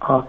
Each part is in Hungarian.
A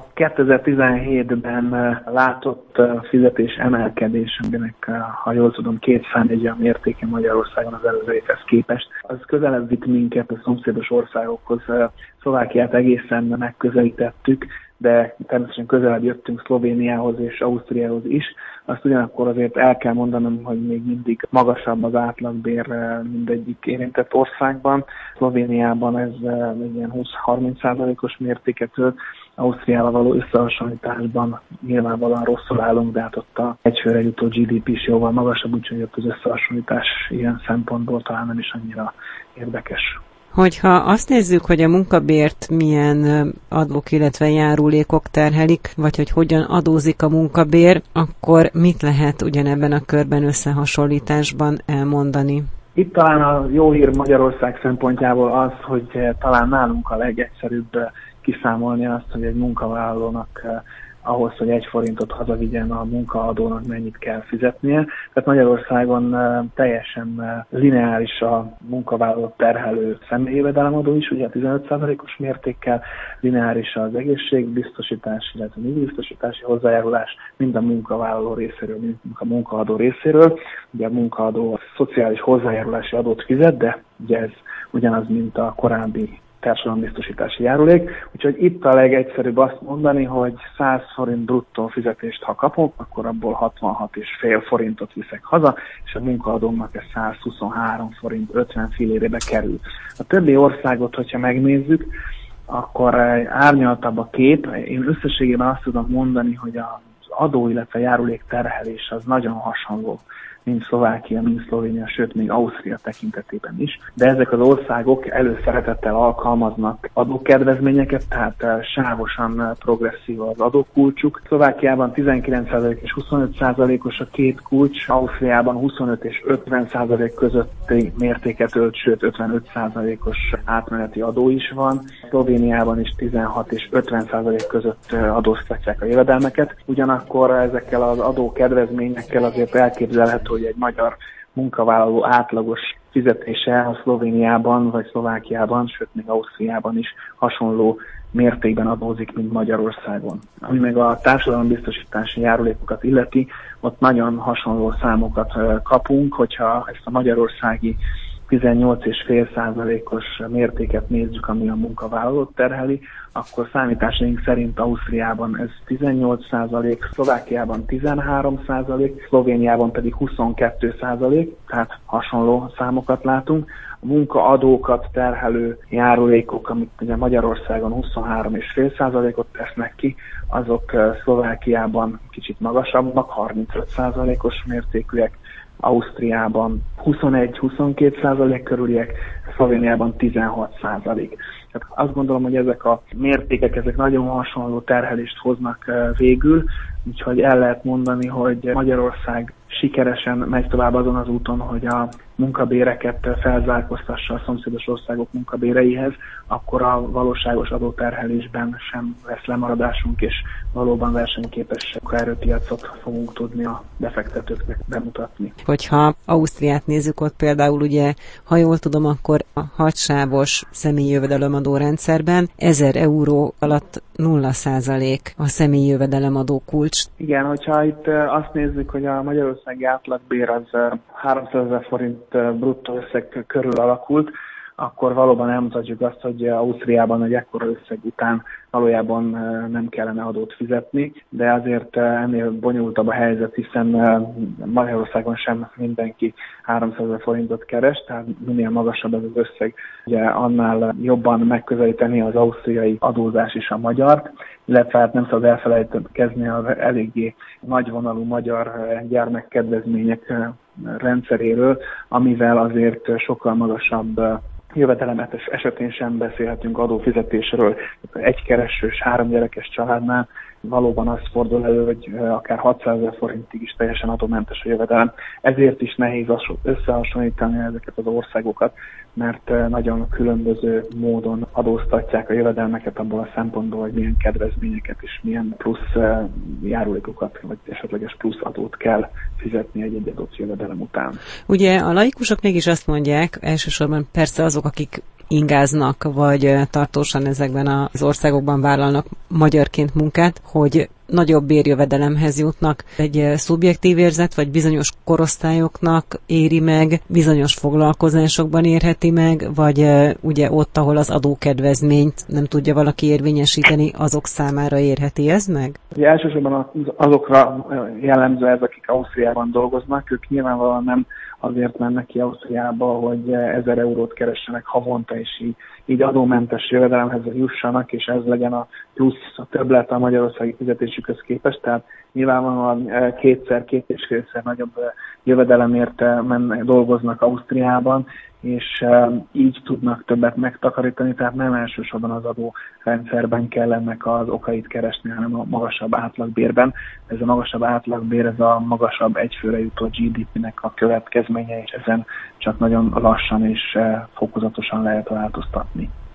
2017-ben látott fizetés emelkedés, aminek, ha jól tudom, 2 számjegyű a mértéke Magyarországon az előző évhez képest, az közelebb vitt minket a szomszédos országokhoz. Szlovákiát egészen megközelítettük, de természetesen közelebb jöttünk Szlovéniához és Ausztriához is. Azt ugyanakkor azért el kell mondanom, hogy még mindig magasabb az átlagbér mindegyik érintett országban. Szlovéniában ez egy ilyen 20-30%-os mértéket ölt, Ausztriával való összehasonlításban nyilvánvalóan rosszul állunk, de hát ott a egyfőre jutó GDP is jóval magasabb, úgyhogy ott az összehasonlítás ilyen szempontból talán nem is annyira érdekes. Hogyha azt nézzük, hogy a munkabért milyen adók, illetve járulékok terhelik, vagy hogy hogyan adózik a munkabér, akkor mit lehet ugyanebben a körben összehasonlításban elmondani? Itt talán a jó hír Magyarország szempontjából az, hogy talán nálunk a legegyszerűbb kiszámolni azt, hogy egy munkavállalónak ahhoz, hogy 1 forintot hazavigyen, a munkaadónak mennyit kell fizetnie. Tehát Magyarországon teljesen lineáris a munkavállalót terhelő személyi jövedelemadó is, ugye 15%-os mértékkel, lineáris az egészségbiztosítás, illetve nyugdíjbiztosítási hozzájárulás, mind a munkavállaló részéről, mind a munkaadó részéről. Ugye a munkaadó a szociális hozzájárulási adót fizet, de ugye ez ugyanaz, mint a korábbi társadalombiztosítási járulék. Úgyhogy itt a legegyszerűbb azt mondani, hogy 100 forint bruttó fizetést, ha kapok, akkor abból 66,5 forintot viszek haza, és a munkaadónak ez 123 forint 50 fillérébe kerül. A többi országot, hogyha megnézzük, akkor árnyaltabb a kép. Én összességében azt tudom mondani, hogy az adó, illetve járulék terhelés az nagyon hasonló, mind Szlovákia, mind Szlovénia, sőt még Ausztria tekintetében is. De ezek az országok előszeretettel alkalmaznak adókedvezményeket, tehát sávosan progresszív az adókulcsuk. Szlovákiában 19% és 25%-os a két kulcs, Ausztriában 25 és 50% közötti mértéket ölt, sőt 55%-os átmeneti adó is van. Szlovéniában is 16 és 50% között adóztatják a jövedelmeket. Ugyanakkor ezekkel az adókedvezményekkel azért elképzelhető, hogy egy magyar munkavállaló átlagos fizetése a Szlovéniában vagy Szlovákiában, sőt még Ausztriában is hasonló mértékben adózik, mint Magyarországon. Ami meg a társadalombiztosítási járulékokat illeti, ott nagyon hasonló számokat kapunk, hogyha ezt a magyarországi 18,5%-os mértéket nézzük, ami a munkavállalót terheli, akkor számításaink szerint Ausztriában ez 18%, Szlovákiában 13%, Szlovéniában pedig 22%, tehát hasonló számokat látunk. A munkaadókat terhelő járulékok, amik ugye Magyarországon 23,5%-ot tesznek ki, azok Szlovákiában kicsit magasabbak, 35%-os mértékűek, Ausztriában 21-22% körüliek, Szlovéniában 16%. Tehát azt gondolom, hogy ezek a mértékek, ezek nagyon hasonló terhelést hoznak végül, úgyhogy el lehet mondani, hogy Magyarország sikeresen megy tovább azon az úton, hogy a munkabéreket felzárkóztassa a szomszédos országok munkabéreihez, akkor a valóságos adóterhelésben sem lesz lemaradásunk, és valóban versenyképes munkaerőpiacot fogunk tudni a befektetőknek bemutatni. Hogyha Ausztriát nézzük, ott például ugye, ha jól tudom, akkor a 6 sávos személyi jövedelemadó rendszerben 1000 euró alatt 0% a személyi jövedelemadó kulcs. Igen, hogyha itt azt nézzük, hogy a magyarországi átlagbér az 300 000 forint bruttó összeg körül alakult, akkor valóban elmutatjuk azt, hogy Ausztriában egy ekkora összeg után valójában nem kellene adót fizetni, de azért ennél bonyolultabb a helyzet, hiszen Magyarországon sem mindenki 300 000 forintot keres, tehát minél magasabb ez az összeg, ugye annál jobban megközelíteni az ausztriai adózás is a magyart, illetve hát nem szabad elfelejtkezni az eléggé nagyvonalú magyar gyermekkedvezmények rendszeréről, amivel azért sokkal magasabb jövedelemet esetén sem beszélhetünk adófizetésről. Egy keresős, 3 gyerekes családnál valóban az fordul elő, hogy akár 600 000 forintig is teljesen adómentes a jövedelem. Ezért is nehéz összehasonlítani ezeket az országokat, mert nagyon különböző módon adóztatják a jövedelmeket abból a szempontból, hogy milyen kedvezményeket és milyen plusz járulékokat, vagy esetleges plusz adót kell fizetni egy adott jövedelem után. Ugye a laikusok mégis azt mondják, elsősorban persze azok, azok, akik ingáznak, vagy tartósan ezekben az országokban vállalnak magyarként munkát, hogy nagyobb bérjövedelemhez jutnak. Egy szubjektív érzet, vagy bizonyos korosztályoknak éri meg, bizonyos foglalkozásokban érheti meg, vagy ugye ott, ahol az adókedvezményt nem tudja valaki érvényesíteni, azok számára érheti ez meg? Ugye elsősorban azokra jellemző ez, akik Ausztriában dolgoznak, ők nyilvánvalóan nem azért mennek ki Ausztriába, hogy 1000 eurót keressenek havonta, és így adómentes jövedelemhez jussanak, és ez legyen a plusz, a többlet a magyarországi fizetésükhöz képest. Tehát nyilvánvalóan két és félszer nagyobb jövedelemért dolgoznak Ausztriában, és így tudnak többet megtakarítani, tehát nem elsősorban az adórendszerben kell ennek az okait keresni, hanem a magasabb átlagbérben. Ez a magasabb átlagbér, ez a magasabb egyfőre jutó GDP-nek a következménye, és ezen csak nagyon lassan és fokozatosan lehet változtatni.